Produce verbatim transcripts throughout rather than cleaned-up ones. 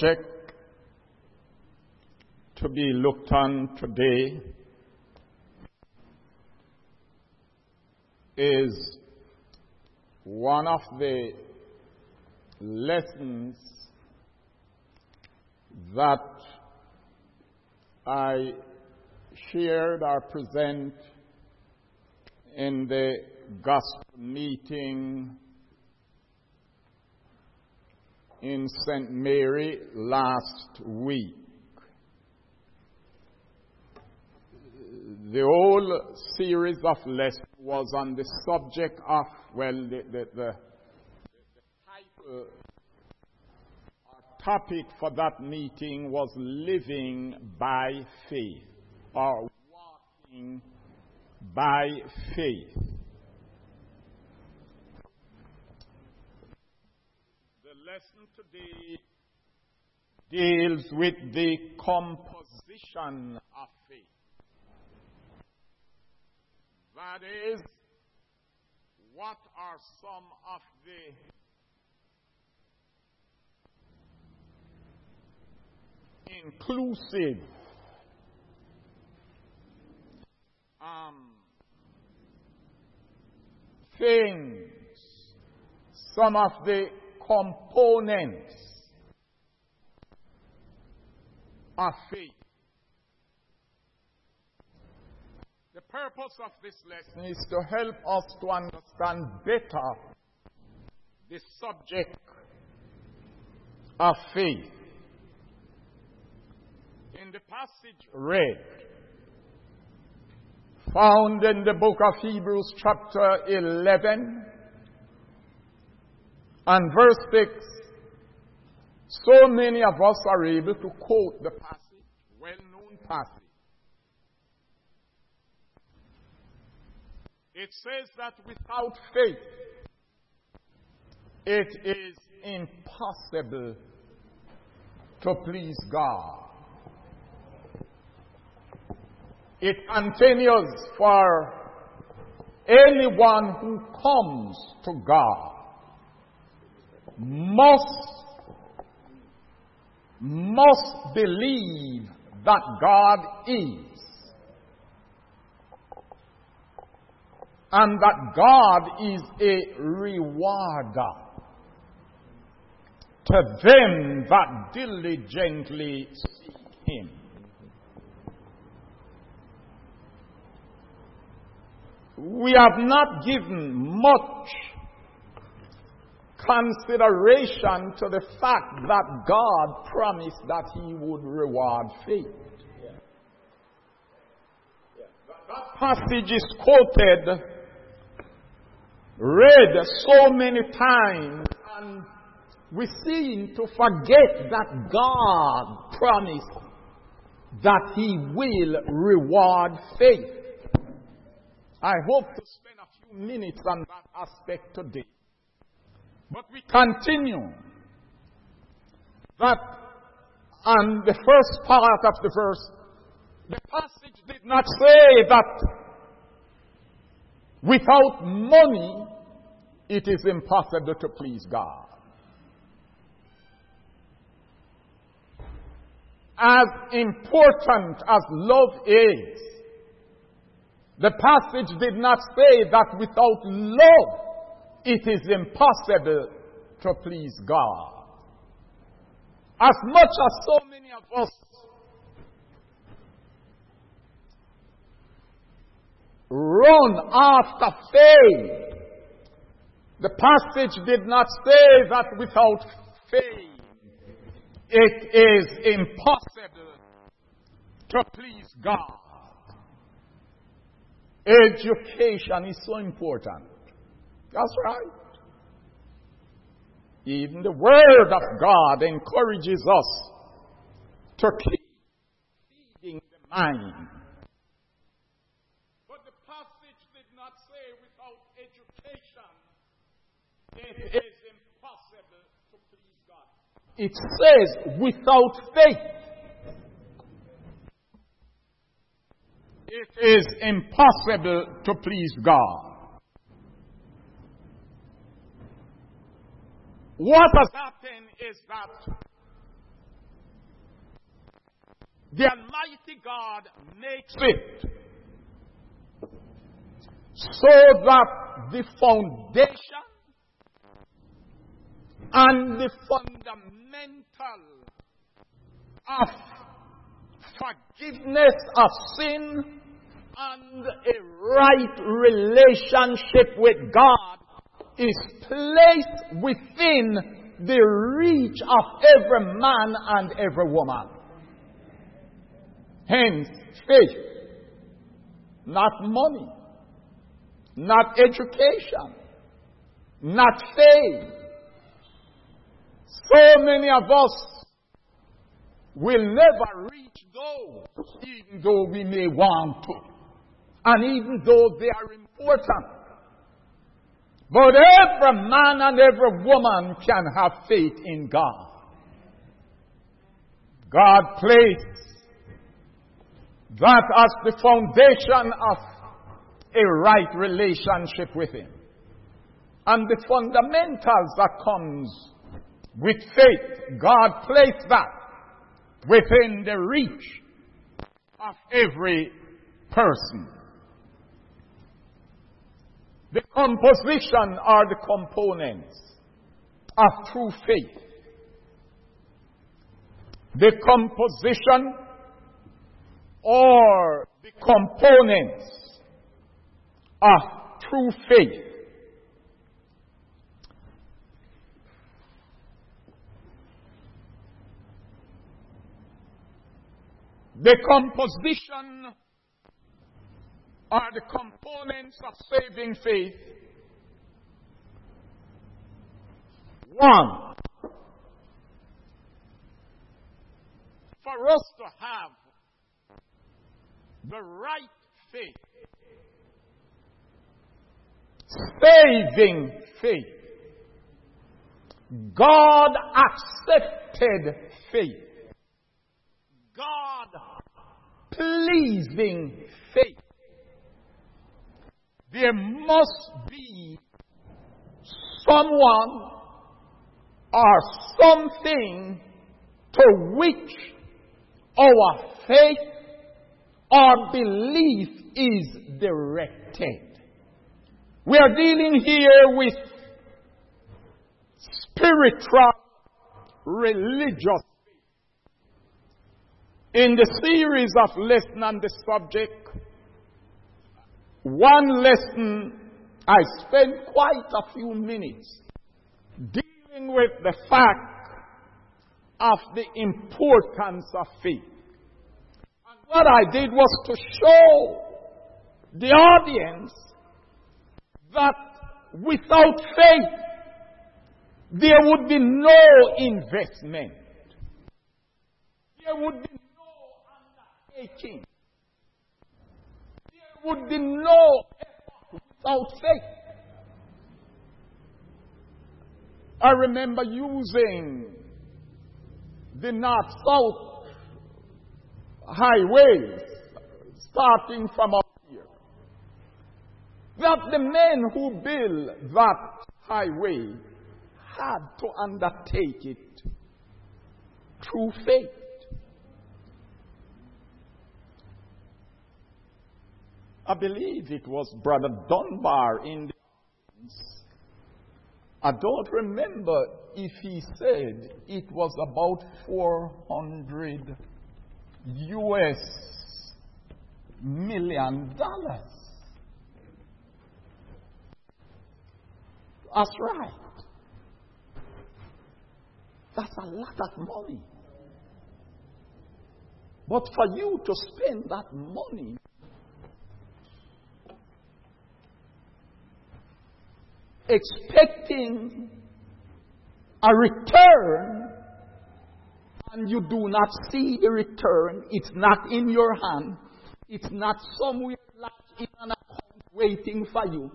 subject to be looked on today is one of the lessons that I shared or present in the gospel meeting in Saint Mary last week. The whole series of lessons was on the subject of, well, the, the, the, the title or topic for that meeting was living by faith or walking by faith. The lesson today deals with the composition of faith. That is, what are some of the inclusive um, things, some of the components of faith. The purpose of this lesson is to help us to understand better the subject of faith. In the passage read, found in the book of Hebrews chapter eleven and verse six, so many of us are able to quote the passage, well-known passage. It says that without faith, it is impossible to please God. It continues, for anyone who comes to God must, must believe that God is, and that God is a rewarder to them that diligently seek Him. We have not given much consideration to the fact that God promised that He would reward faith. Yeah. Yeah. That passage is quoted, read so many times, and we seem to forget that God promised that He will reward faith. I hope to spend a few minutes on that aspect today. But we continue that on the first part of the verse, the passage did not say that without money it is impossible to please God. As important as love is, the passage did not say that without love it is impossible to please God. As much as so many of us run after faith, the passage did not say that without faith it is impossible to please God. Education is so important. That's right. Even the Word of God encourages us to keep feeding the mind. But the passage did not say without education it is impossible to please God. It says without faith it is impossible to please God. What has happened is that the Almighty God makes it so that the foundation and the fundamental of forgiveness of sin and a right relationship with God is placed within the reach of every man and every woman. Hence, faith, not money, not education, not fame. So many of us will never reach those, even though we may want to, and even though they are important. But every man and every woman can have faith in God. God placed that as the foundation of a right relationship with Him. And the fundamentals that comes with faith, God placed that within the reach of every person. The composition are the components of true faith. The composition or the components of true faith. The composition are the components of saving faith. One, for us to have the right faith, saving faith, God accepted faith, God pleasing faith, there must be someone or something to which our faith or belief is directed. We are dealing here with spiritual, religious. In the series of lessons on the subject, one lesson I spent quite a few minutes dealing with the fact of the importance of faith. And what I did was to show the audience that without faith, there would be no investment. There would be no undertaking. There would be no effort without faith. I remember using the north-south highways starting from up here. That the men who built that highway had to undertake it through faith. I believe it was Brother Dunbar in the audience. I don't remember if he said it was about four hundred U S million dollars. That's right. That's a lot of money. But for you to spend that money expecting a return, and you do not see the return, it's not in your hand, it's not somewhere locked in an account waiting for you,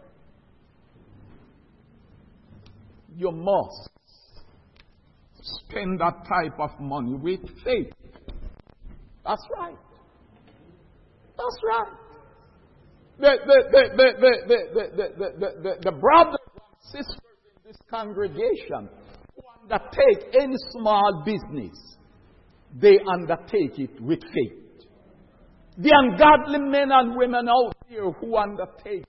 you must spend that type of money with faith. That's right. That's right. The, the, the, the, the, the, the, the, the, the brothers and sisters in this congregation who undertake any small business, they undertake it with faith. The ungodly men and women out there who undertake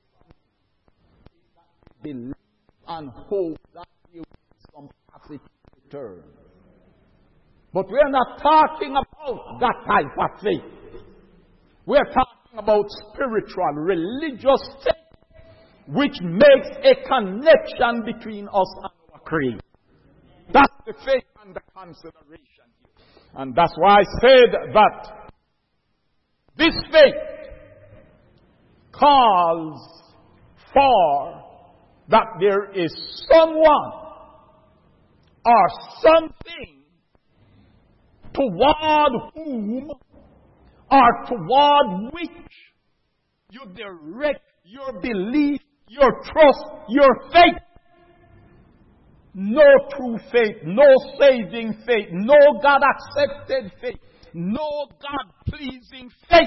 believe and hope that there will be some positive return. But we are not talking about that type of faith. We are talking about spiritual, religious faith, which makes a connection between us and our Creator. That's the faith and the consideration here. And that's why I said that this faith calls for that there is someone or something toward whom or toward which you direct your belief, your trust, your faith. No true faith, no saving faith, no God-accepted faith, no God-pleasing faith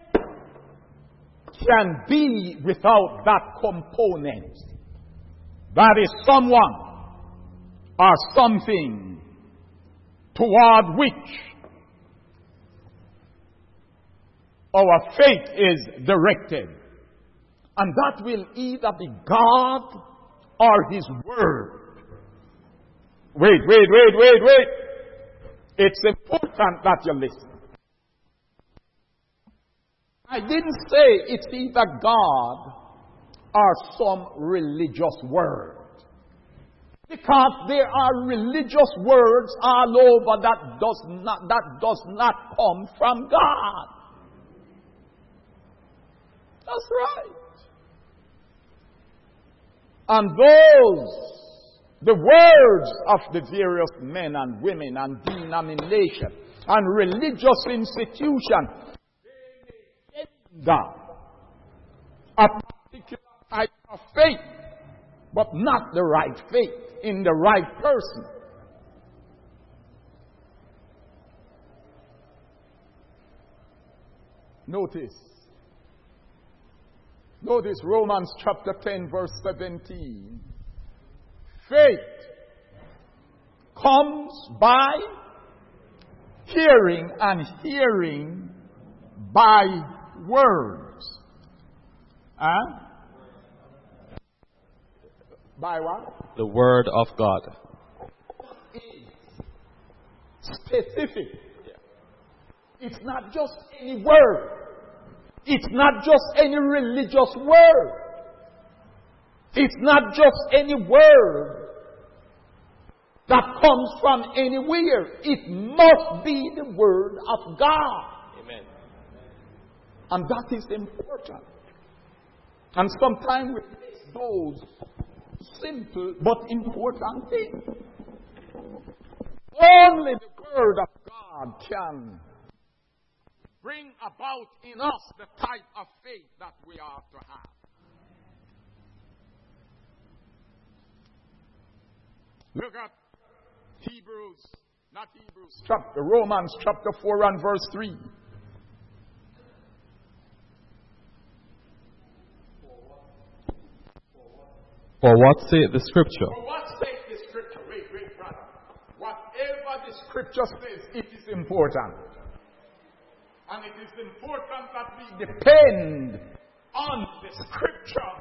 can be without that component. That is someone or something toward which our faith is directed. And that will either be God or His Word. Wait, wait, wait, wait, wait. It's important that you listen. I didn't say it's either God or some religious word. Because there are religious words all over that does not, that does not come from God. That's right. And those, the words of the various men and women and denominations and religious institutions, they may a particular type of faith, but not the right faith in the right person. Notice. Notice Romans chapter ten verse seventeen. Faith comes by hearing, and hearing by words. Huh? By what? The Word of God. It's specific. It's not just any word. It's not just any religious word. It's not just any word that comes from anywhere. It must be the Word of God. Amen. And that is important. And sometimes we miss those simple but important things. Only the Word of God can bring about in us the type of faith that we are to have. Look at Hebrews, not Hebrews, chapter, Romans chapter four and verse three. For what saith the Scripture? For what saith the Scripture? Wait, wait, brother. Whatever the Scripture says, it is important. And it is important that we depend on the Scripture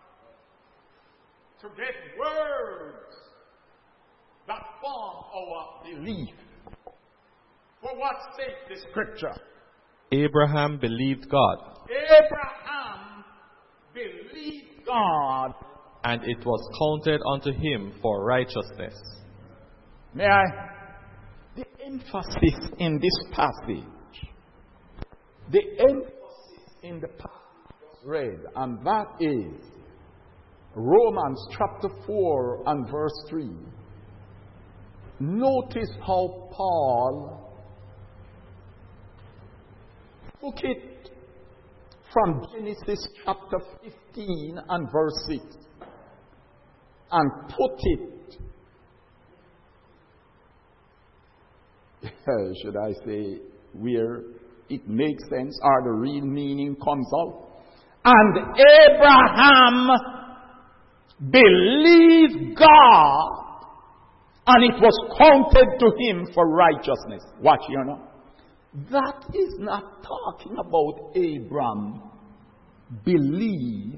to get words that form our belief. For what sake the Scripture? Abraham believed God. Abraham believed God. And it was counted unto him for righteousness. May I? The emphasis in this passage, the emphasis in the passage read, and that is Romans chapter four and verse three. Notice how Paul took it from Genesis chapter fifteen and verse six and put it, should I say, where it makes sense or the real meaning comes out. And Abraham believed God, and it was counted to him for righteousness. Watch here now. That is not talking about Abraham believe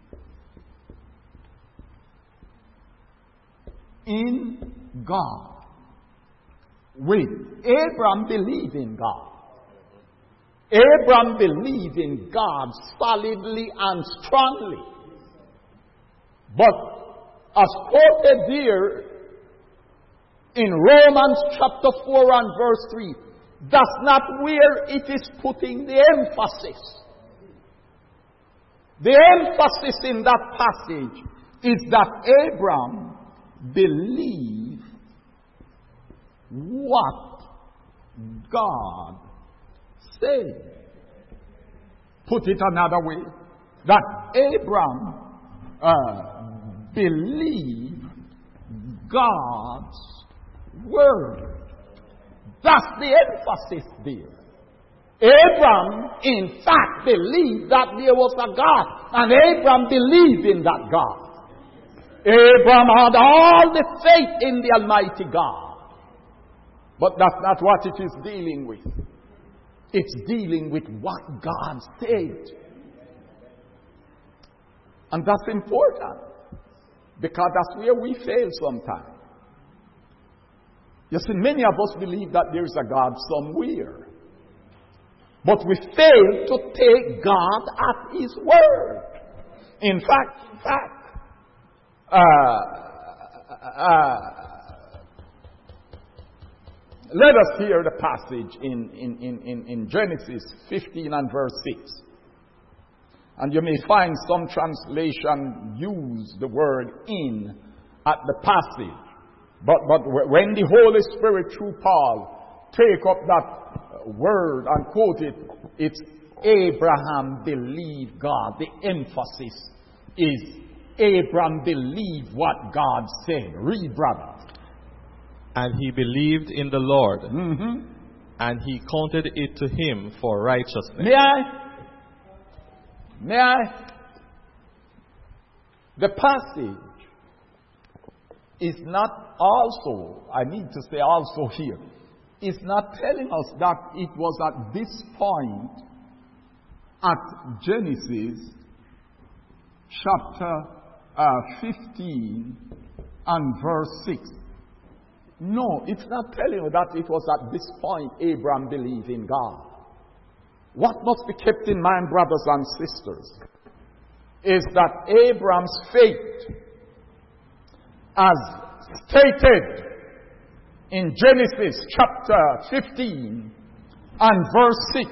in God. Wait, Abraham believed in God. Abraham believed in God solidly and strongly. But as quoted here in Romans chapter four and verse three, that's not where it is putting the emphasis. The emphasis in that passage is that Abraham believed what God said. Put it another way, that Abraham uh, believed God's word. That's the emphasis there. Abraham, in fact, believed that there was a God, and Abraham believed in that God. Abraham had all the faith in the Almighty God. But that's not what it is dealing with. It's dealing with what God said. And that's important, because that's where we fail sometimes. You see, many of us believe that there is a God somewhere. But we fail to take God at His word. In fact, in fact, uh, uh, let us hear the passage in, in, in, in Genesis fifteen and verse six. And you may find some translation use the word in at the passage. But, but when the Holy Spirit through Paul take up that word and quote it, it's Abraham believed God. The emphasis is Abraham believed what God said. Read, brother. And he believed in the Lord, Mm-hmm. and he counted it to him for righteousness. May I? May I? The passage is not also, I need to say also here, is not telling us that it was at this point, at Genesis chapter uh, fifteen and verse six. No, it's not telling you that it was at this point Abraham believed in God. What must be kept in mind, brothers and sisters, is that Abraham's faith, as stated in Genesis chapter fifteen and verse six,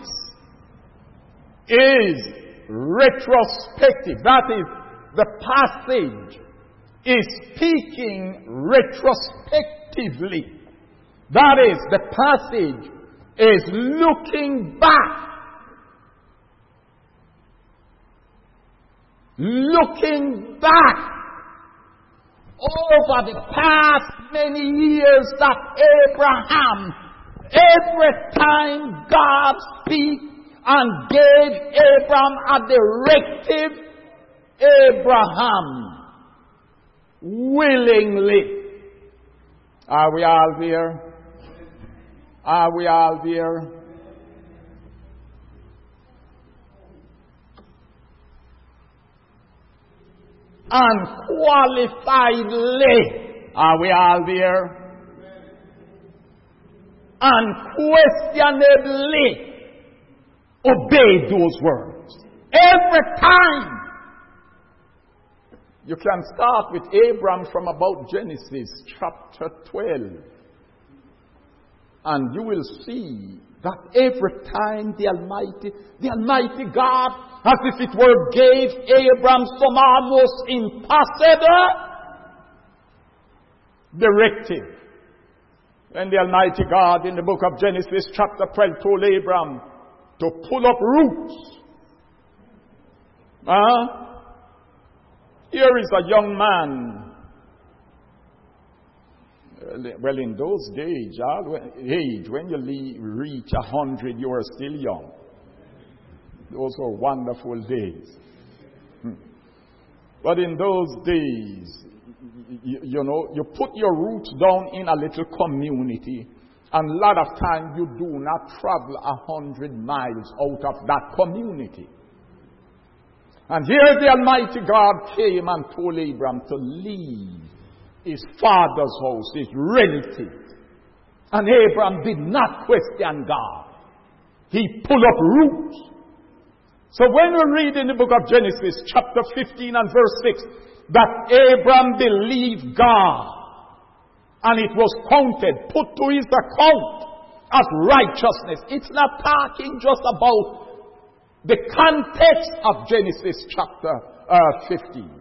is retrospective. That is, the passage is speaking retrospectively. That is, the passage is looking back. Looking back over the past many years that Abraham, every time God speaks and gave Abraham a directive, Abraham willingly. Are we all there? Are we all there? Unqualifiedly. Are we all there? Unquestionably obey those words. Every time. You can start with Abraham from about Genesis chapter twelve. And you will see that every time the Almighty, the Almighty God, as if it were, gave Abraham some almost impossible directive. When the Almighty God in the book of Genesis chapter twelve told Abraham to pull up roots. Huh? Here is a young man. Well, in those days, age, when you reach a hundred, you are still young. Those were wonderful days. But in those days, you, you know, you put your roots down in a little community, and a lot of times you do not travel a hundred miles out of that community. And here the Almighty God came and told Abraham to leave his father's house, his relatives. And Abraham did not question God. He pulled up roots. So when we read in the book of Genesis, chapter fifteen and verse six, that Abraham believed God, and it was counted, put to his account as righteousness. It's not talking just about the context of Genesis chapter uh, fifteen.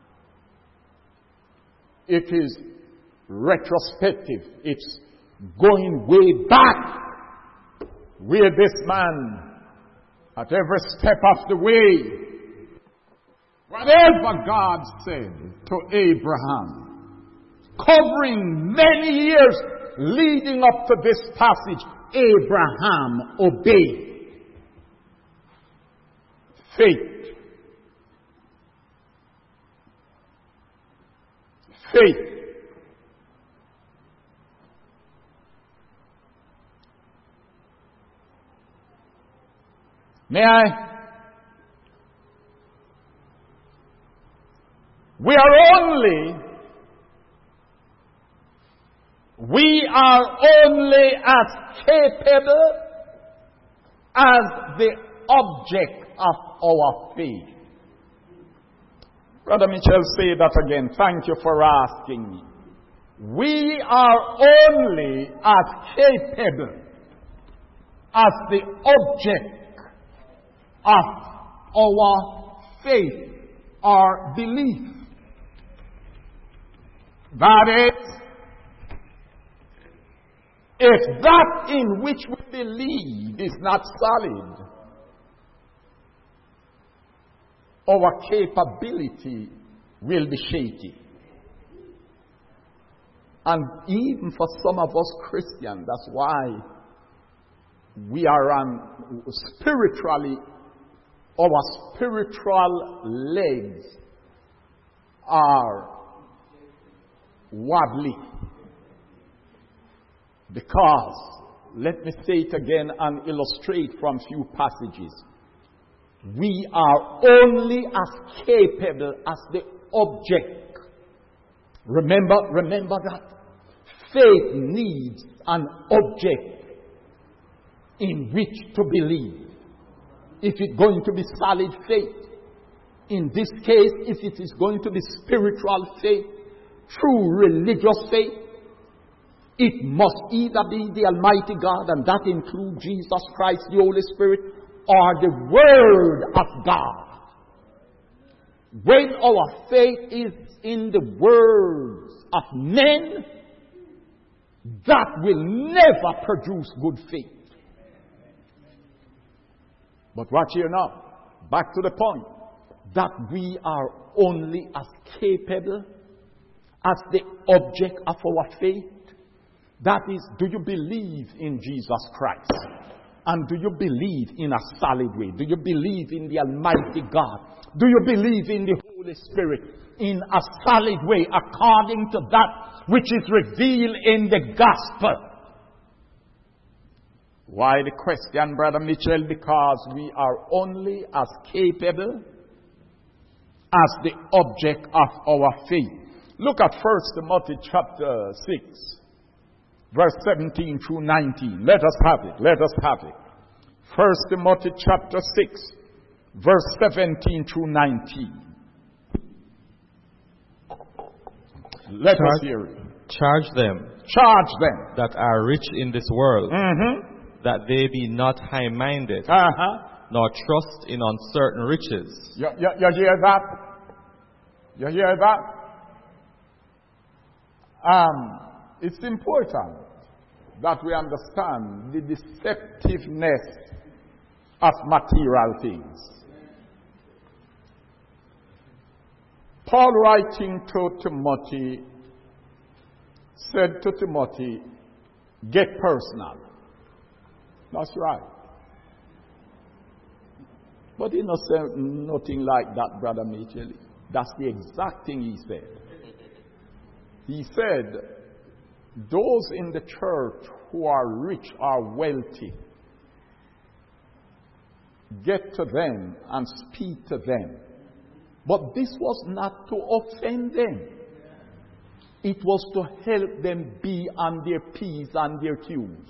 It is retrospective. It's going way back, where this man, at every step of the way, whatever God said to Abraham, covering many years leading up to this passage, Abraham obeyed. Faith. Faith. May I? We are only, we are only as capable as the object of our faith. Brother Mitchell, say that again. Thank you for asking me. We are only as capable as the object of our faith or belief. That is, if that in which we believe is not solid, our capability will be shaky. And even for some of us Christians, that's why we are on spiritually, our spiritual legs are wobbly. Because, let me say it again and illustrate from few passages. We are only as capable as the object. Remember, remember that faith needs an object in which to believe. If it's going to be solid faith, in this case, if it is going to be spiritual faith, true religious faith, it must either be the Almighty God, and that includes Jesus Christ, the Holy Spirit, or the Word of God. When our faith is in the words of men, that will never produce good faith. But watch here now. Back to the point. That we are only as capable as the object of our faith. That is, do you believe in Jesus Christ? And do you believe in a solid way? Do you believe in the Almighty God? Do you believe in the Holy Spirit in a solid way according to that which is revealed in the gospel? Why the question, Brother Mitchell? Because we are only as capable as the object of our faith. Look at First Timothy chapter six. Verse seventeen through nineteen. Let us have it. Let us have it. First Timothy chapter six, verse seventeen through nineteen. Let charge, us hear it. Charge them. Charge them. That are rich in this world. Mm-hmm. That they be not high-minded. Uh-huh. Nor trust in uncertain riches. You, you, you hear that? You hear that? Um... It's important that we understand the deceptiveness of material things. Paul, writing to Timothy, said to Timothy, get personal. That's right. But he not said nothing like that, Brother Mitchell. That's the exact thing he said. He said, those in the church who are rich or wealthy, get to them and speak to them. But this was not to offend them. It was to help them be on their P's and their Q's.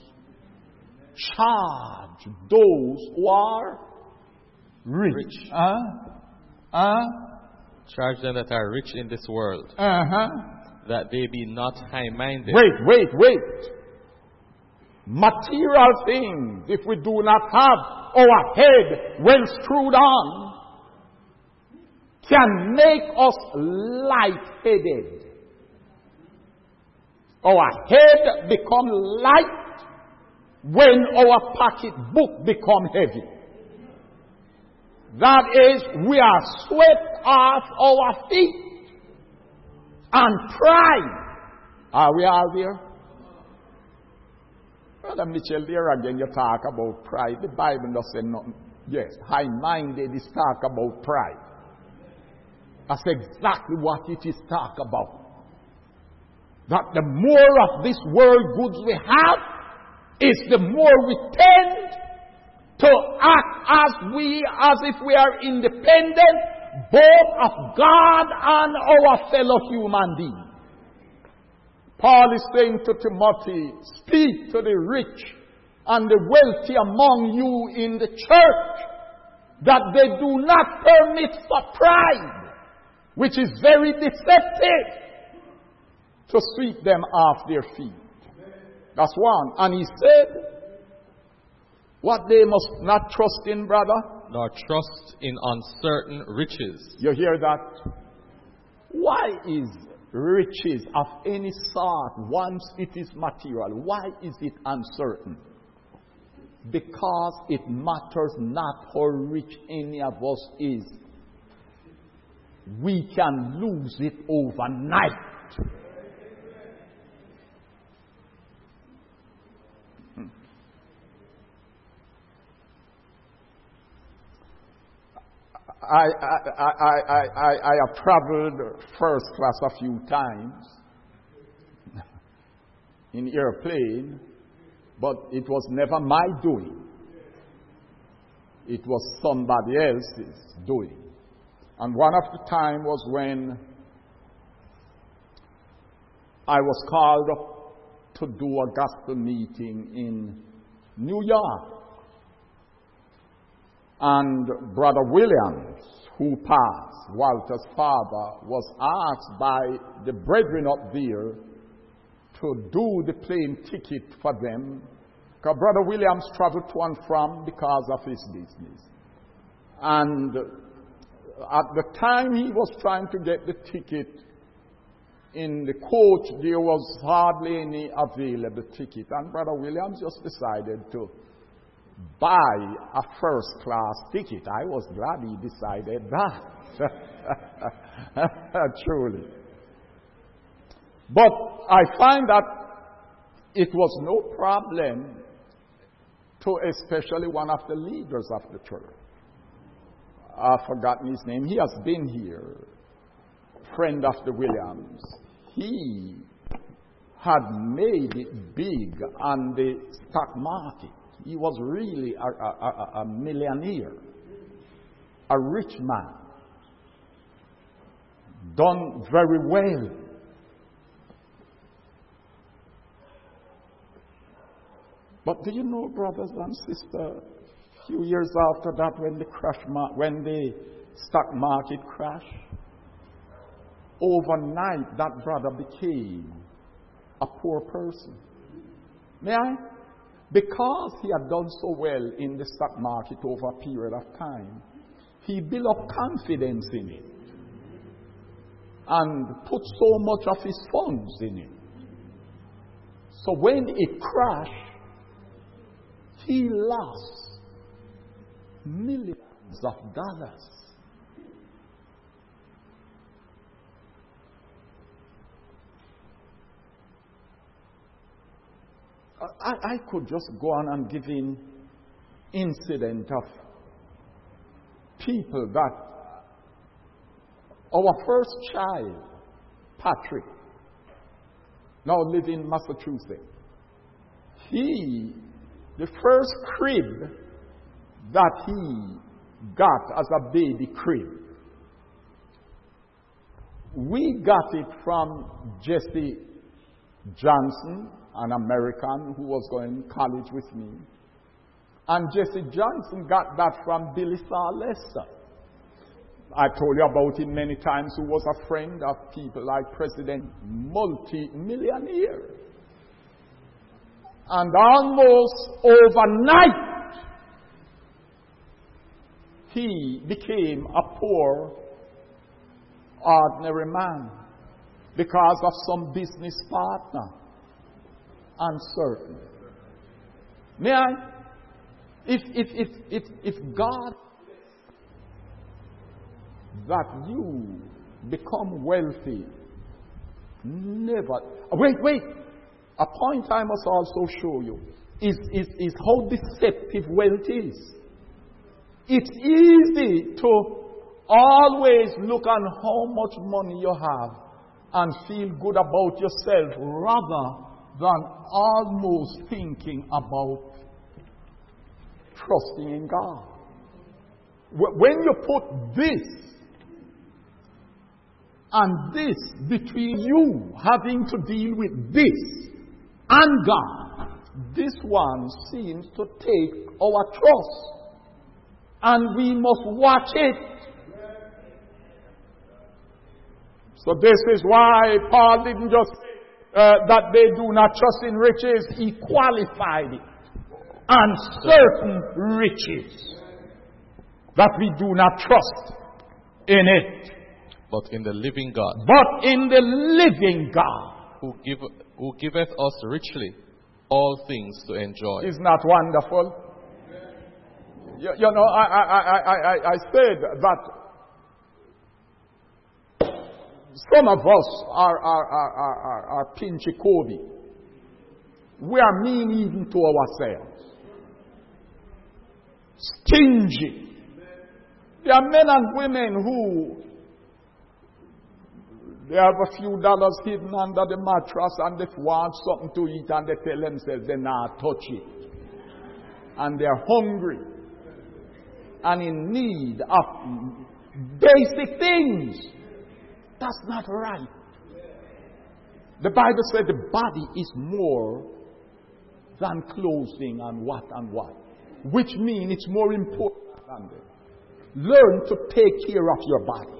Charge those who are rich. Rich. Uh, uh, Charge them that are rich in this world, uh-huh. that they be not high-minded. Wait, wait, wait. Material things, if we do not have our head well screwed on, can make us light-headed. Our head become light when our pocketbook become heavy. That is, we are swept off our feet. And pride. Are we all there? Brother Mitchell, there again you talk about pride. The Bible does say nothing. Yes, high-minded is talk about pride. That's exactly what it is talk about. That the more of this world goods we have, is the more we tend to act as we, as if we are independent, both of God and our fellow human beings. Paul is saying to Timothy, speak to the rich and the wealthy among you in the church, that they do not permit for pride, which is very deceptive, to sweep them off their feet. That's one. And he said, what they must not trust in, brother? Nor trust in uncertain riches. You hear that? Why is riches of any sort, once it is material, why is it uncertain? Because it matters not how rich any of us is. We can lose it overnight. I, I, I, I, I, I have traveled first class a few times in airplane, but it was never my doing. It was somebody else's doing. And one of the time was when I was called up to do a gospel meeting in New York. And Brother Williams, who passed, Walter's father, was asked by the brethren up there to do the plane ticket for them. Because Brother Williams traveled to and from because of his business. And at the time he was trying to get the ticket in the coach, there was hardly any available ticket. And Brother Williams just decided to buy a first class ticket. I was glad he decided that. Truly. But I find that it was no problem to especially one of the leaders of the church. I've forgotten his name. He has been here. Friend of the Williams. He had made it big on the stock market. He was really a, a, a, a millionaire, a rich man, done very well. But do you know, brothers and sisters, a few years after that, when the crash, when the stock market crashed, overnight that brother became a poor person. May I? Because he had done so well in the stock market over a period of time, he built up confidence in it and put so much of his funds in it. So when it crashed, he lost millions of dollars. I, I could just go on and give in incident of people that our first child, Patrick, now live in Massachusetts. He, the first crib that he got as a baby crib, we got it from Jesse Johnson, an American who was going to college with me. And Jesse Johnson got that from Billy Saw Lester. I told you about him many times, who was a friend of people like President, multi-millionaire. And almost overnight, he became a poor, ordinary man because of some business partner. Uncertain. May I? If, if, if, if, if God, that you become wealthy, never, wait, wait, a point I must also show you is, is, is how deceptive wealth is. It's easy to always look on how much money you have and feel good about yourself rather than almost thinking about trusting in God. When you put this and this between you having to deal with this and God, this one seems to take our trust, and we must watch it. So this is why Paul didn't just uh, that they do not trust in riches. He qualified it. And certain riches, that we do not trust in it. But in the living God. But in the living God. Who, give, who giveth us richly all things to enjoy. Is not wonderful? You, you know, I, I, I, I, I said that some of us are, are, are, are, are pinchy Kobe. We are mean even to ourselves. Stingy. There are men and women who they have a few dollars hidden under the mattress and they want something to eat and they tell themselves they not touch it. And they're hungry and in need of basic things. That's not right. The Bible said the body is more than clothing and what and what. Which means it's more important than that. Learn to take care of your body.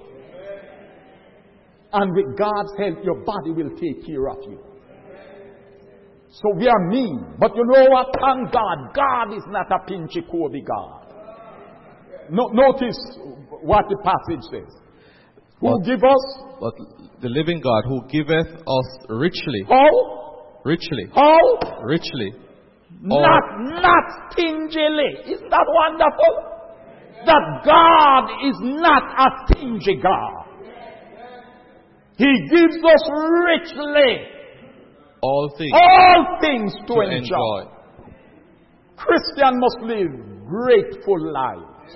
And with God's help, your body will take care of you. So we are mean. But you know what? Thank God. God is not a pinchy Kobe God. No, notice what the passage says. Who but, give us? But the living God who giveth us richly. How? Richly. How? Richly. Not, not stingily. Isn't that wonderful? That God is not a stingy God. He gives us richly all things, all things to, to enjoy. enjoy. Christian must live grateful lives.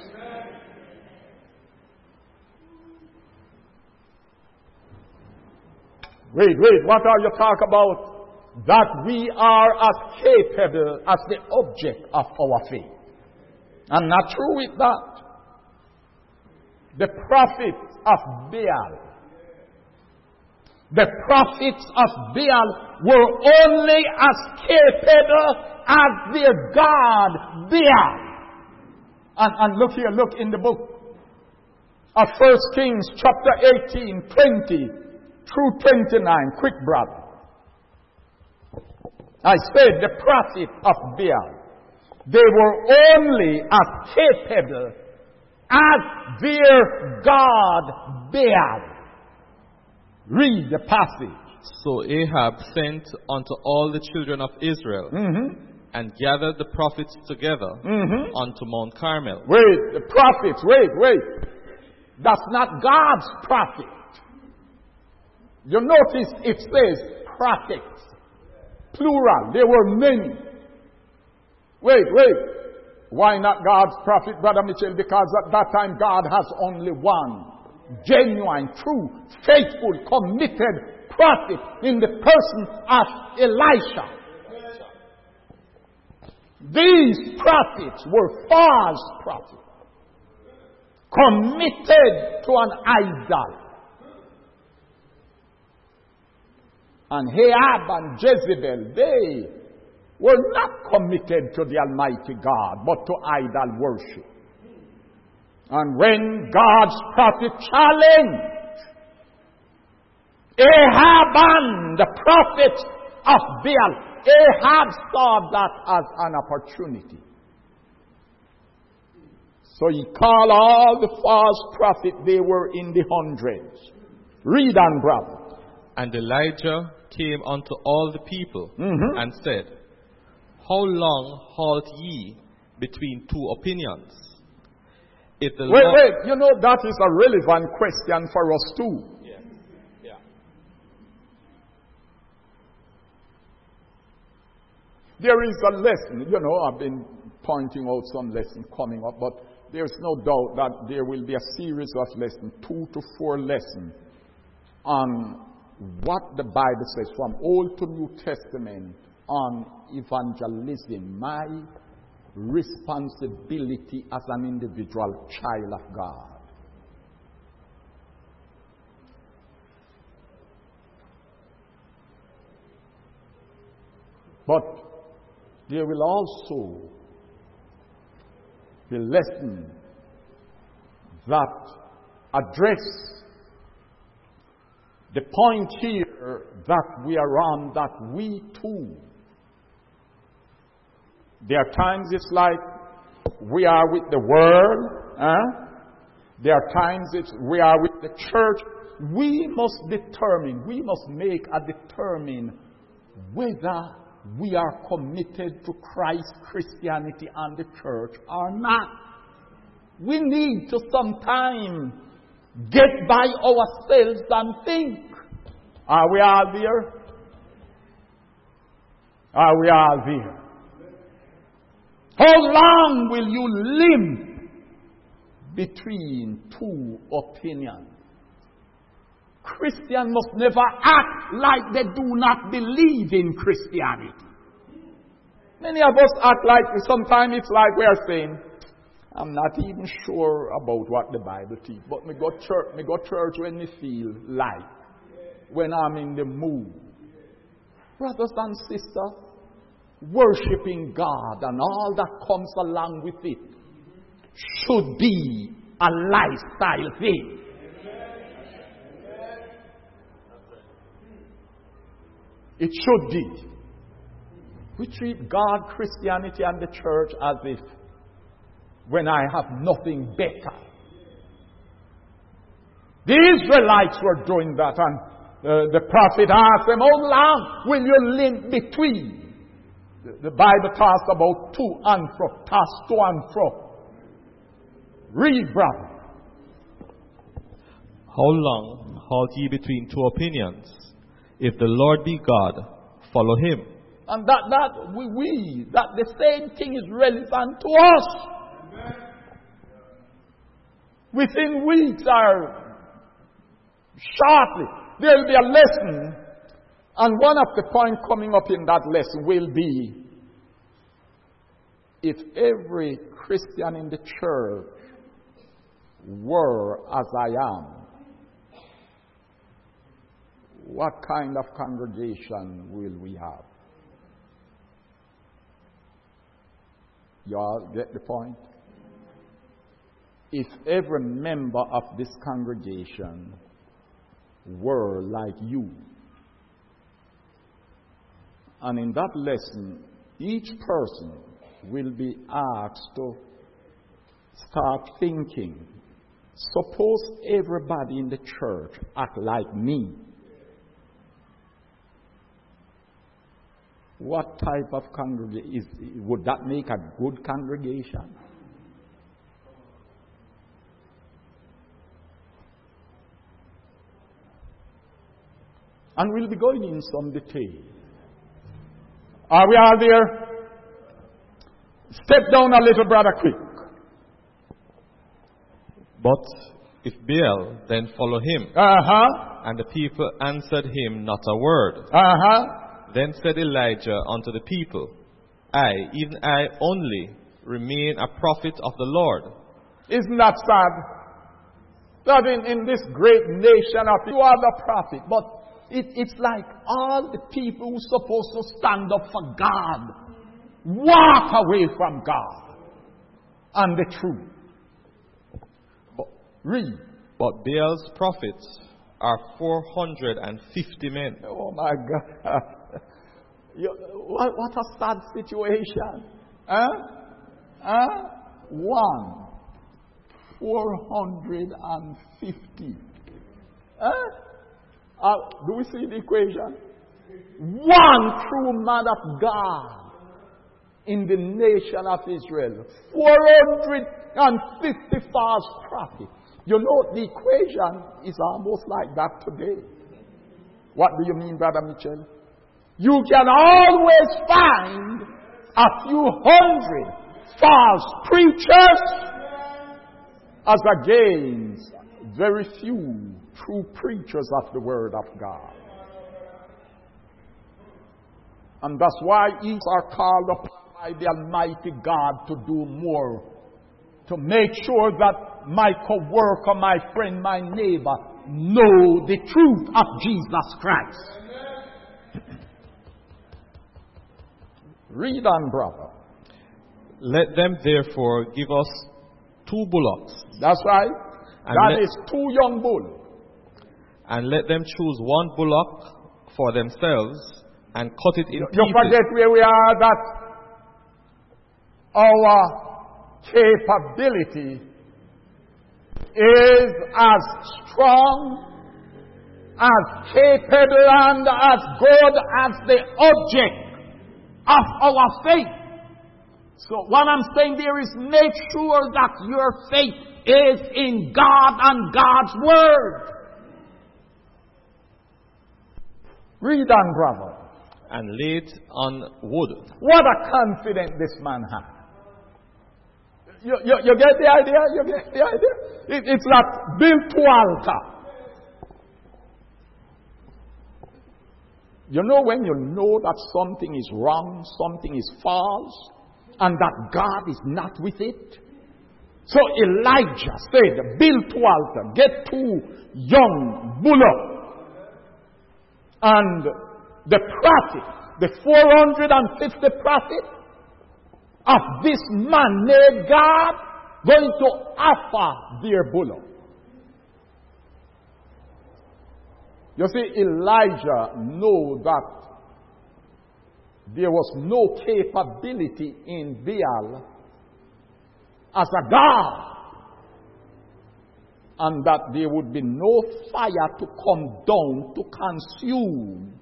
Wait, wait, what are you talking about? That we are as capable as the object of our faith. I'm not true with that. The prophets of Baal, the prophets of Baal were only as capable as their God Baal. And, and look here, look in the book of First Kings chapter eighteen, twenty through twenty-nine. Quick, brother. I said the prophet of Baal, they were only as capable as their God Baal. Read the passage. So Ahab sent unto all the children of Israel, Mm-hmm. and gathered the prophets together Mm-hmm. unto Mount Carmel. Wait, the prophets, wait, wait. That's not God's prophet. You notice it says prophets. Plural. There were many. Wait, wait. Why not God's prophet, Brother Mitchell? Because at that time God has only one. genuine, true, faithful, committed prophet in the person of Elisha. These prophets were false prophets, committed to an idol. And Ahab and Jezebel, they were not committed to the Almighty God, but to idol worship. And when God's prophet challenged Ahab and the prophet of Baal, Ahab saw that as an opportunity. So he called all the false prophets, they were in the hundreds. Read on, brother. And Elijah came unto all the people, Mm-hmm. and said, How long halt ye between two opinions? If the Wait, Lord... wait, you know that is a relevant question for us too. Yeah. Yeah. There is a lesson, you know, I've been pointing out some lessons coming up, but there's no doubt that there will be a series of lessons, two to four lessons, on what the Bible says from Old to New Testament on evangelism, my responsibility as an individual child of God. But there will also be lessons that address the point here that we are on, that we too, there are times it's like we are with the world, huh? There are times it's we are with the church. We must determine, we must make a determine whether we are committed to Christ, Christianity, and the church or not. We need to sometime get by ourselves and think, are we all there? Are we all there? How long will you limp between two opinions? Christians must never act like they do not believe in Christianity. Many of us act like, sometimes it's like we are saying, I'm not even sure about what the Bible teaches, but me go church, me go church when me feel like, when I'm in the mood. Brothers and sisters, worshiping God and all that comes along with it should be a lifestyle thing. It should be. We treat God, Christianity, and the church as if when I have nothing better. The Israelites were doing that, and uh, the prophet asked them, how long will you limp between? The, the Bible talks about to and fro, toss to and fro. Read, brother. How long halt ye between two opinions? If the Lord be God, follow him. And that, that we, we, that the same thing is relevant to us. Amen. Within weeks or shortly, there will be a lesson. And one of the points coming up in that lesson will be, if every Christian in the church were as I am, what kind of congregation will we have? You all get the point? If every member of this congregation were like you, and in that lesson, each person will be asked to start thinking, suppose everybody in the church act like me. What type of congregation is, would that make a good congregation? And we'll be going in some detail. Are we all there? Step down a little, brother, quick. But if Baal, then follow him. Uh-huh. And the people answered him not a word. Uh-huh. Then said Elijah unto the people, I, even I only, remain a prophet of the Lord. Isn't that sad? That in, in this great nation of you are the prophet, but it, it's like all the people who are supposed to stand up for God walk away from God and the truth. But read. But Baal's prophets are four hundred fifty men. Oh my God. You, what, what a sad situation. Huh? Huh? One. four hundred fifty. Huh? Uh, do we see the equation? One true man of God in the nation of Israel. four hundred fifty false prophets. You know, the equation is almost like that today. What do you mean, Brother Mitchell? You can always find a few hundred false preachers as against very few true preachers of the Word of God. And that's why each are called upon by the Almighty God to do more, to make sure that my co-worker, my friend, my neighbor know the truth of Jesus Christ. Read on, brother. Let them therefore give us two bullocks. That's right. And That let, is two young bulls. And let them choose one bullock for themselves and cut it in You pieces. forget where we are, that our capability is as strong, as capable, and as good as the object of our faith. So what I'm saying there is, make sure that your faith is in God and God's Word. Read on, brother. And lay it on wood. What a confidence this man had. You, you, you get the idea? You get the idea? It, it's like built to altar. You know, when you know that something is wrong, something is false, and that God is not with it. So Elijah said, build to altar, get two young bullocks. And the prophet, the four hundred fifty prophet of this man named God, going to offer their bullock. You see, Elijah knew that there was no capability in Baal as a god, and that there would be no fire to come down to consume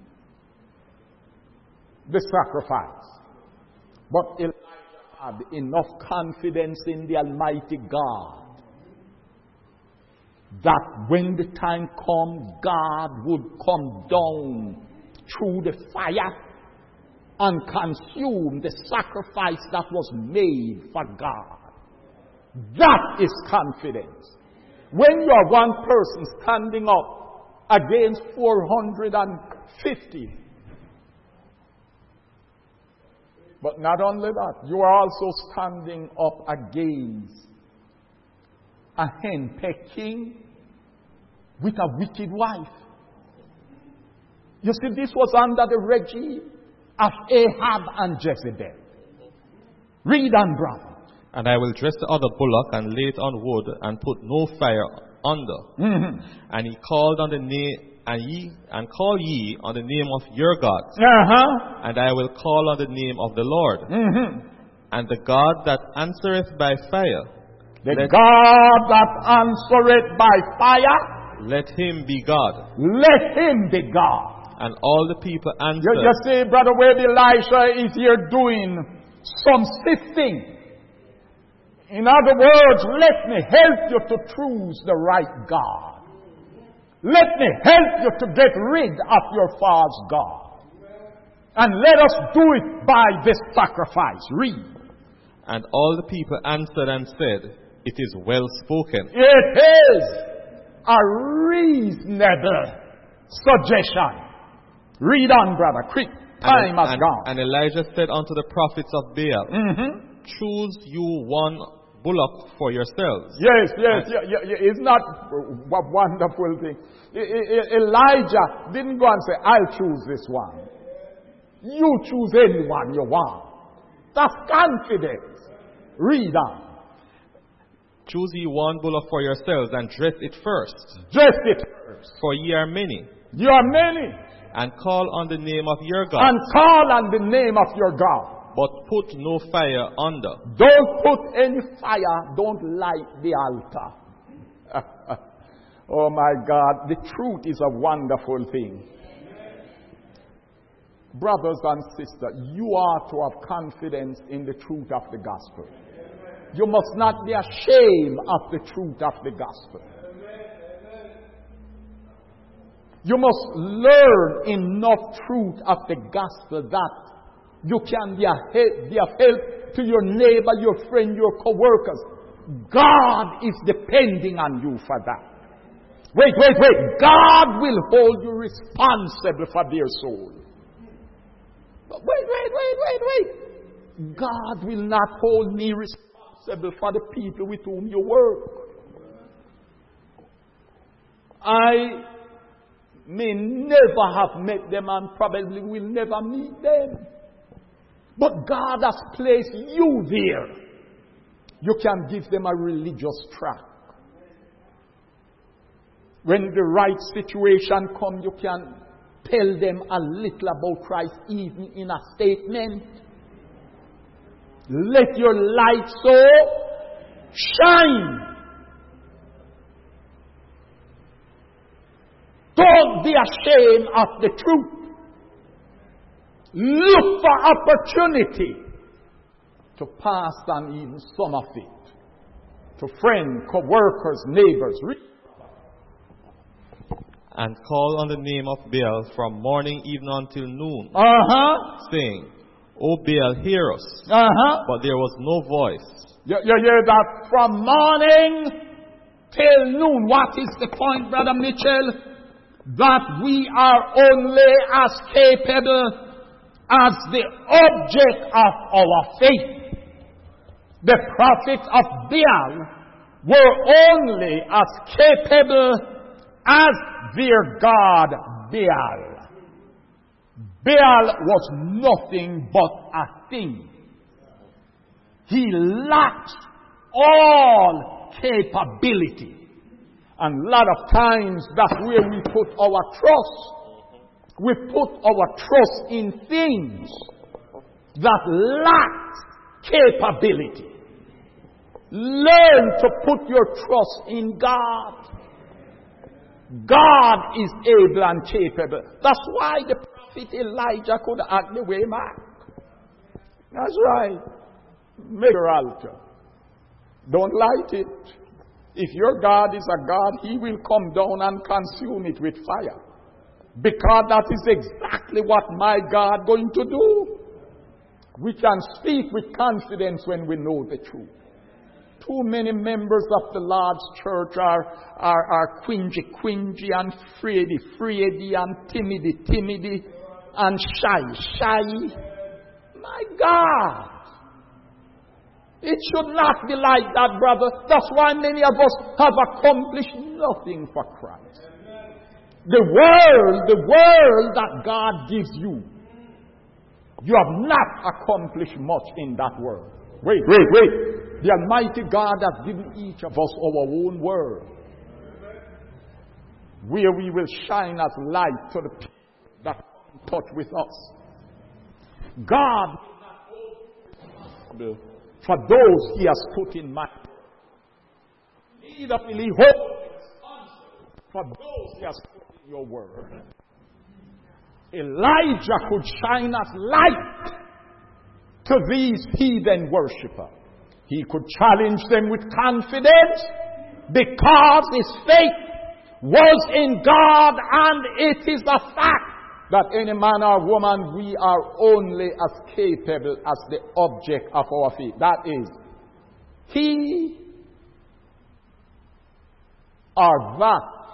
the sacrifice. But Elijah had enough confidence in the Almighty God that when the time comes, God would come down through the fire and consume the sacrifice that was made for God. That is confidence. When you are one person standing up against four hundred fifty, but not only that, you are also standing up against a henpecked king with a wicked wife. You see, this was under the regime of Ahab and Jezebel. Read on, brother. And I will dress the other bullock and lay it on wood and put no fire under. Mm-hmm. And he called on the name, and ye and call ye on the name of your God. Uh-huh. And I will call on the name of the Lord. Mm-hmm. And the God that answereth by fire, The let, God that answereth by fire, let him be God. let him be God. And all the people answered. You, you see, brother, where Elisha is here doing some sifting. In other words, let me help you to choose the right God. Let me help you to get rid of your false God. And let us do it by this sacrifice. Read. And all the people answered and said, It is well spoken. It is. a reasonable suggestion. Read on, brother, quick. Time and, has and, gone. And Elijah said unto the prophets of Baal, Mm-hmm. choose you one bullock for yourselves. Yes, yes, yeah, yeah, yeah. It's not a wonderful thing. E- E- Elijah didn't go and say, I'll choose this one. You choose anyone you want. That's confidence. Read on. Choose ye one bullock for yourselves, and dress it first. Dress it first. For ye are many. You are many. And call on the name of your God. And call on the name of your God. But put no fire under. Don't put any fire. Don't light the altar. Oh my God. The truth is a wonderful thing. Brothers and sisters, you are to have confidence in the truth of the gospel. You must not be ashamed of the truth of the gospel. You must learn enough truth of the gospel that you can be a help, be of help to your neighbor, your friend, your co-workers. God is depending on you for that. Wait, wait, wait. God will hold you responsible for their soul. But wait, wait, wait, wait, wait. God will not hold me responsible for the people with whom you work. I may never have met them and probably will never meet them. But God has placed you there. You can give them a religious track. When the right situation comes, you can tell them a little about Christ, even in a statement. Let your light so shine. Don't be ashamed of the truth. Look for opportunity to pass on even some of it to friends, co-workers, neighbors. And call on the name of Baal from morning even until noon, Uh-huh. saying, O Baal, hear us. Uh-huh. But there was no voice. You, you hear that? From morning till noon. What is the point, Brother Mitchell? That we are only as capable as the object of our faith. The prophets of Baal were only as capable as their god Baal. Baal was nothing but a thing. He lacked all capability. And a lot of times that's where we put our trust. We put our trust in things that lack capability. Learn to put your trust in God. God is able and capable. That's why the prophet Elijah could act the way back. That's right. Make your altar. Don't light it. If your God is a God, He will come down and consume it with fire. Because that is exactly what my God going to do. We can speak with confidence when we know the truth. Too many members of the Lord's church are, are, are quingy, quingy and fraidy, fraidy and timidity, timidity and shy, shy. My God! It should not be like that, brother. That's why many of us have accomplished nothing for Christ. The world, the world that God gives you, you have not accomplished much in that world. Wait, wait, wait. The Almighty God has given each of us our own world, where we will shine as light to the people that come in touch with us. God will not for those He has put in mind. Neither will He hold for those He has put in your word. Elijah could shine as light to these heathen worshippers. He could challenge them with confidence because his faith was in God, and it is a fact that any man or woman, we are only as capable as the object of our faith. That is, He or that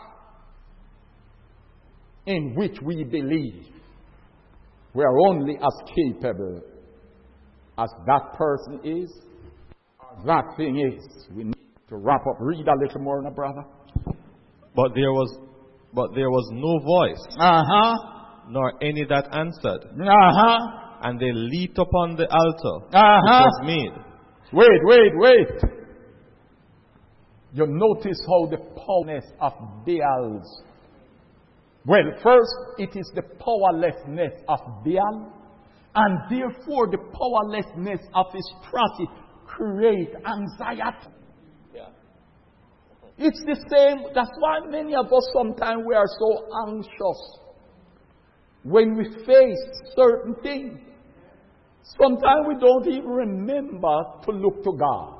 in which we believe. We are only as capable as that person is, or that thing is. We need to wrap up. Read a little more, now, brother. But there was, but there was no voice, Uh-huh. nor any that answered. Uh-huh. And they leaped upon the altar Uh-huh. which was made. Wait, wait, wait. You notice how the powerlessness of Baal's. Well, first, it is the powerlessness of Baal, and therefore the powerlessness of his prophet create anxiety. Yeah. It's the same. That's why many of us sometimes we are so anxious when we face certain things. Sometimes we don't even remember to look to God.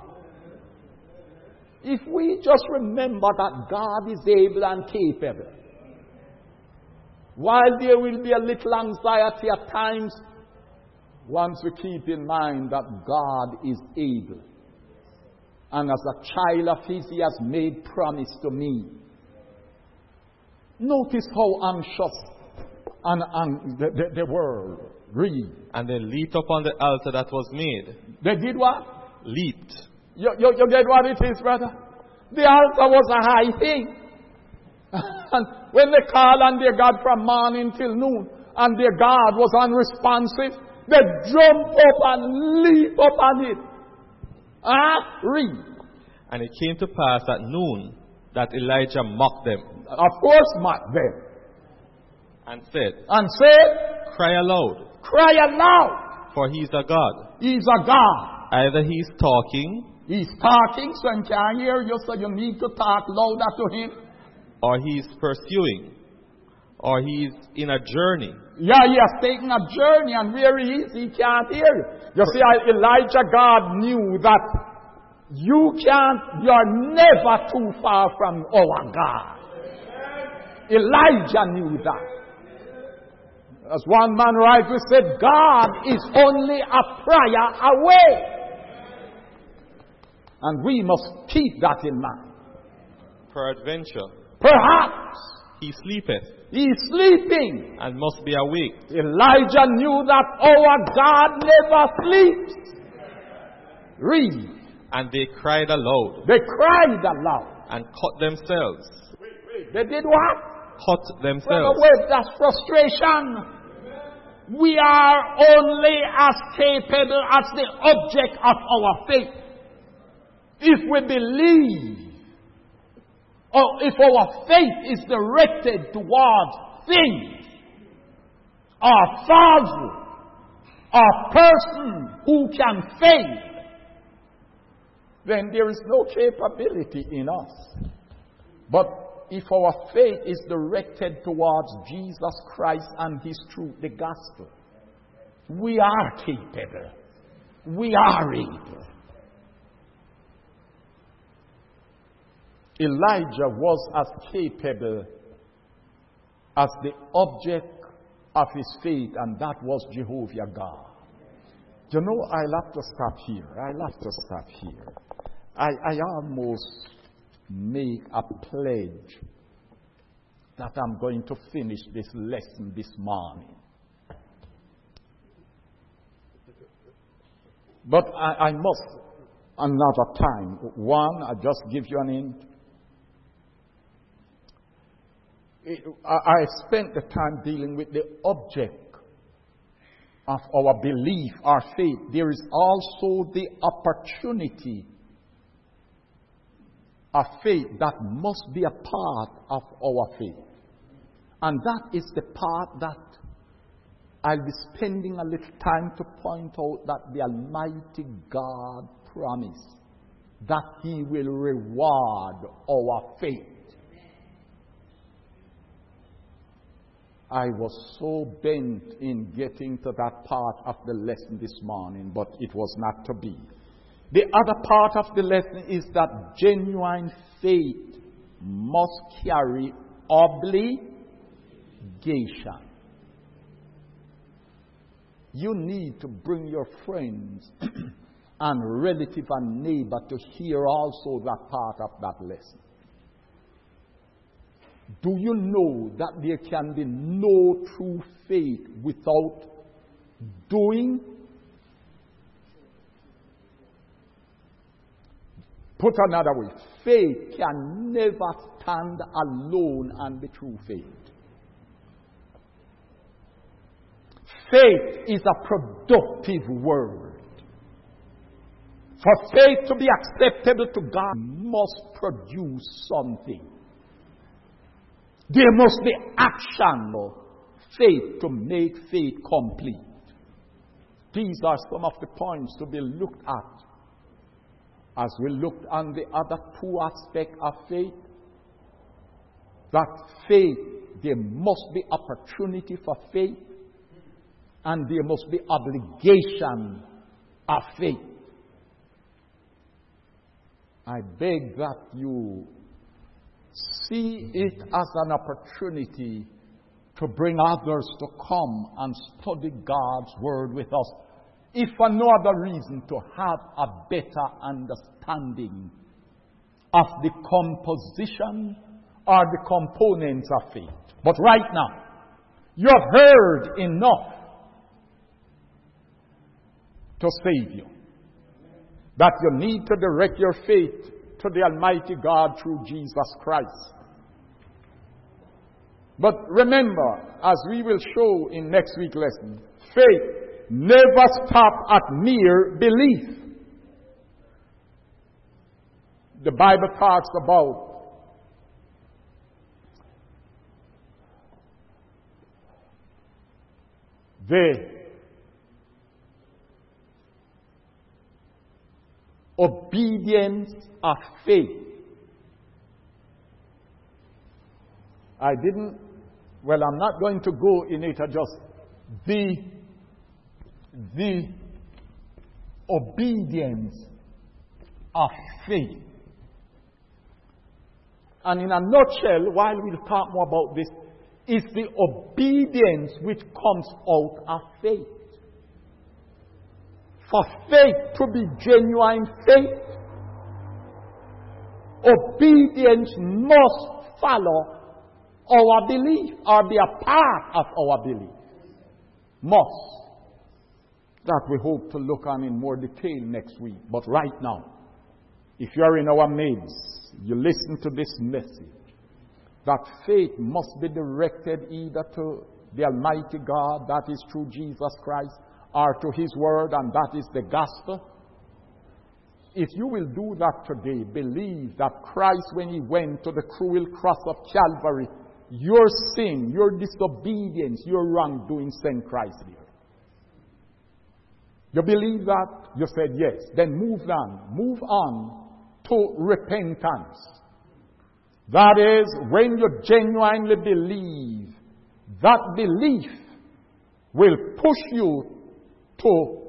If we just remember that God is able and capable, while there will be a little anxiety at times, once we keep in mind that God is able, and as a child of His, He has made promise to me. Notice how anxious and, and the, the, the world. Read. And they leaped upon the altar that was made. They did what? Leaped. You, you, you get what it is, brother? The altar was a high thing. And when they called on their God from morning till noon, and their God was unresponsive, they jumped up and leaped up on it. Ah, read. And it came to pass at noon that Elijah mocked them. Of course, mocked them. And said, And said, Cry aloud. Cry aloud. For He is a God. He's a God. Either He is talking. He's talking, so He can't hear you, so you need to talk louder to Him. Or He is pursuing. Or He is in a journey. Yeah, He has taken a journey, and where He is, He can't hear you. You see, Elijah, God knew that you can't, you're never too far from our God. Elijah knew that. As one man rightly said, God is only a prayer away. And we must keep that in mind. Peradventure, Perhaps He sleepeth, He is sleeping. and must be awake. Elijah knew that our God never sleeps. Read. And they cried aloud, They cried aloud. and cut themselves. They did what? Cut Well, themselves. wait, that's frustration. We are only as capable as the object of our faith. If we believe, or if our faith is directed towards things, or falsehood, or person who can fail, then there is no capability in us. But if our faith is directed towards Jesus Christ and His truth, the gospel, we are capable. We are able. Elijah was as capable as the object of his faith, and that was Jehovah God. You know, I'll have to stop here. I'll have to stop here. I, I almost make a pledge that I'm going to finish this lesson this morning. But I, I must another time. One, I just give you an hint. It, I, I spent the time dealing with the object of our belief, our faith. There is also the opportunity of faith that must be a part of our faith. And that is the part that I'll be spending a little time to point out that the Almighty God promised that He will reward our faith. I was so bent in getting to that part of the lesson this morning, but it was not to be. The other part of the lesson is that genuine faith must carry obligation. You need to bring your friends and relative and neighbor to hear also that part of that lesson. Do you know that there can be no true faith without doing? Put another way, faith can never stand alone and be true faith. Faith is a productive word. For faith to be acceptable to God, must produce something. There must be action for faith to make faith complete. These are some of the points to be looked at as we looked on the other two aspects of faith. That faith, there must be opportunity for faith, and there must be obligation of faith. I beg that you see it as an opportunity to bring others to come and study God's Word with us, if for no other reason, to have a better understanding of the composition or the components of faith. But right now, you have heard enough to save you, that you need to direct your faith to the Almighty God through Jesus Christ. But remember, as we will show in next week's lesson, faith never stops at mere belief. The Bible talks about the obedience of faith. I didn't, well, I'm not going to go in it, I just, the, the obedience of faith. And in a nutshell, while we'll talk more about this, is the obedience which comes out of faith. For faith to be genuine faith, obedience must follow our belief or be a part of our belief. Must. That we hope to look on in more detail next week. But right now, if you are in our midst, you listen to this message, that faith must be directed either to the Almighty God, that is through Jesus Christ, or to His Word, and that is the gospel. If you will do that today, believe that Christ, when He went to the cruel cross of Calvary, your sin, your disobedience, your wrongdoing sent Christ here. You believe that? You said yes. Then move on. Move on to repentance. That is, when you genuinely believe, that belief will push you to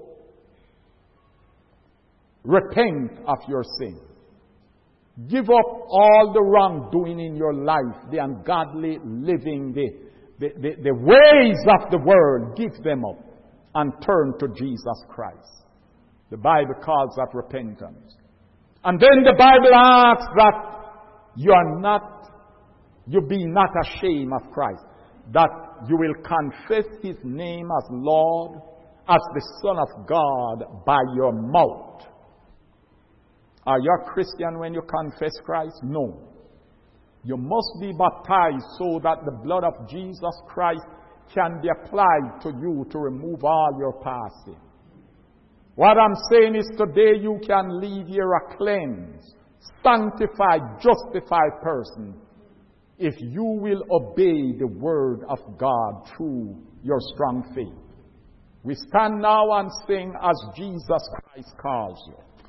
repent of your sin. Give up all the wrongdoing in your life, the ungodly living, the, the, the, the ways of the world. Give them up and turn to Jesus Christ. The Bible calls that repentance. And then the Bible asks that you are not, you be not ashamed of Christ, that you will confess His name as Lord, as the Son of God by your mouth. Are you a Christian when you confess Christ? No. You must be baptized so that the blood of Jesus Christ can be applied to you to remove all your past sin. What I'm saying is today you can leave here a cleansed, sanctified, justified person if you will obey the word of God through your strong faith. We stand now and sing as Jesus Christ calls you.